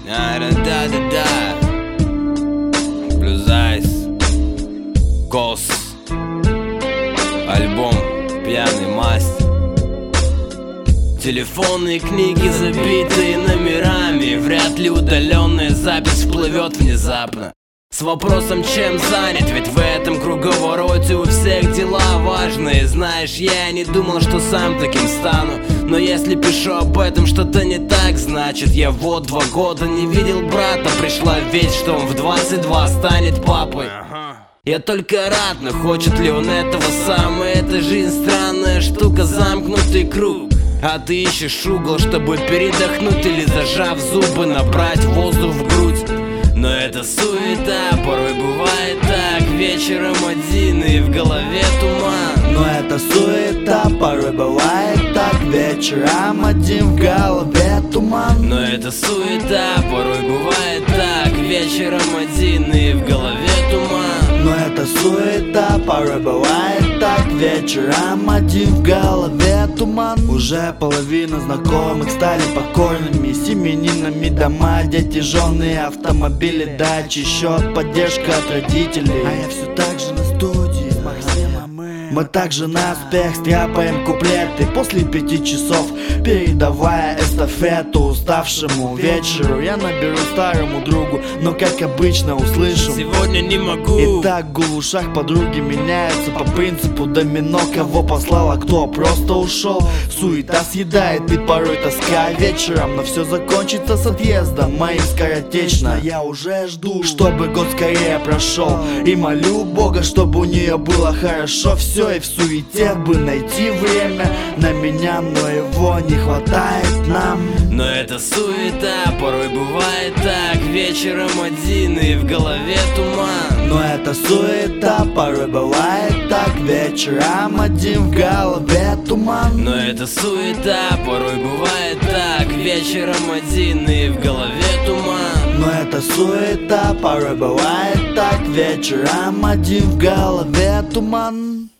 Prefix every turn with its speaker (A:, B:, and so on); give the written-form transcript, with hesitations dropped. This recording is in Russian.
A: Да-да-да. Blue Eyes, Кос, альбом «Пьяный мастер». Телефонные книги, забитые номерами. Вряд ли удаленная запись всплывет внезапно с вопросом, чем занят, ведь в этом круговороте у всех дела важные. Знаешь, я не думал, что сам таким стану, но если пишу об этом, что-то не так, значит я вот 2 года не видел брата. Пришла весть, что он в 22 станет папой. Я только рад, но хочет ли он этого сам? И эта жизнь странная штука, замкнутый круг. А ты ищешь угол, чтобы передохнуть или, зажав зубы, набрать воздух в грудь. Но это суета, порой бывает так. Вечером один и в голове туман.
B: Но это суета, порой бывает так. Вечером один в голове туман.
A: Но это суета, порой бывает так. Вечером один и в голове туман.
B: Но это суета, порой бывает так. Вечером один в голове туман. Уже половина знакомых стали покойными, семенинами дома, дети, жены, автомобили, дачи, счет, поддержка от родителей. А я все так же на студии с Максимом. Мы также на успех стряпаем куплеты после 5 часов, передавая эстафету уставшему вечеру. Я наберу старому другу, но как обычно услышу:
A: сегодня не могу.
B: И так гул в ушах подруги меняются по принципу домино. Кого послал, а кто просто ушел. Суета съедает, ведь порой тоска вечером. Но все закончится с отъездом моим скоротечно. Я уже жду, чтобы год скорее прошел, и молю Бога, чтобы у нее было хорошо все. И в суете бы найти время на меня, но его не хватает нам.
A: Но это суета, порой бывает так. Вечером один и в голове туман.
B: Но это суета, порой бывает так. Вечером один в голове туман.
A: Но это суета, порой бывает так. Вечером один и в голове туман.
B: Но это суета, порой бывает так. Вечером один в голове туман.